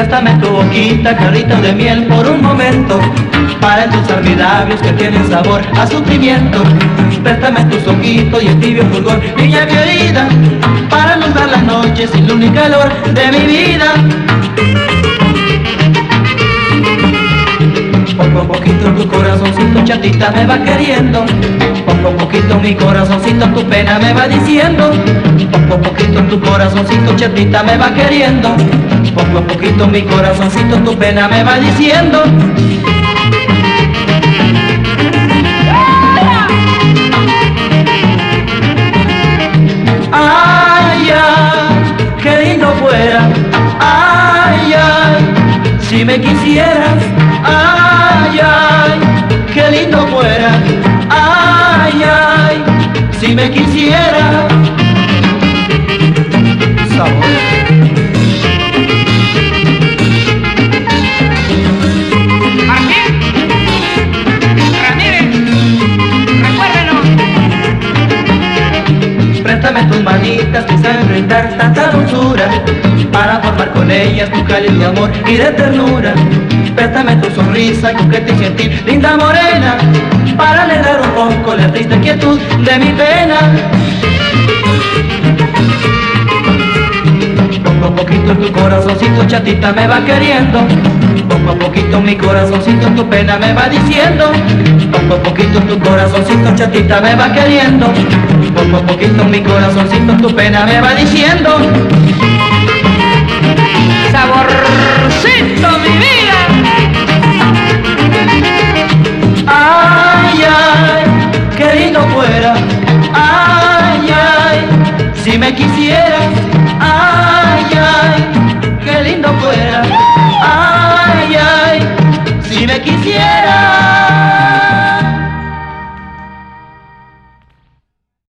Préstame tu boquita, carrito de miel por un momento, para endulzar mis labios que tienen sabor a sufrimiento. Préstame tus ojitos y el tibio fulgor, niña querida, para alumbrar las noches sin luz ni calor de mi vida. Poco a poquito tu corazoncito chatita me va queriendo, poco a poquito mi corazoncito tu pena me va diciendo, poco a poquito tu corazoncito chatita me va queriendo, poco a poquito mi corazoncito tu pena me va diciendo. Ay, ay, qué lindo fuera, ay, ay, si me quisieras, ay, ay, qué lindo fuera, ay, ay, si me quisieras. Sabor. Préstame tus manitas que saben brindar tanta dulzura, para formar con ellas tu cálido amor y de ternura. Préstame tu sonrisa coqueta y gentil, linda morena, para alegrar un poco la triste quietud de mi pena. Poco a poquito tu corazoncito chatita me va queriendo, poco a poquito mi corazoncito tu pena me va diciendo, poco a poquito tu corazoncito chatita me va queriendo, poco a poquito mi corazoncito tu pena me va diciendo. Saborcito mi vida. Ay, ay, qué lindo fuera, ay, ay, si me quisieras, ay, ay, qué lindo fuera, ay, ay, si me quisieras.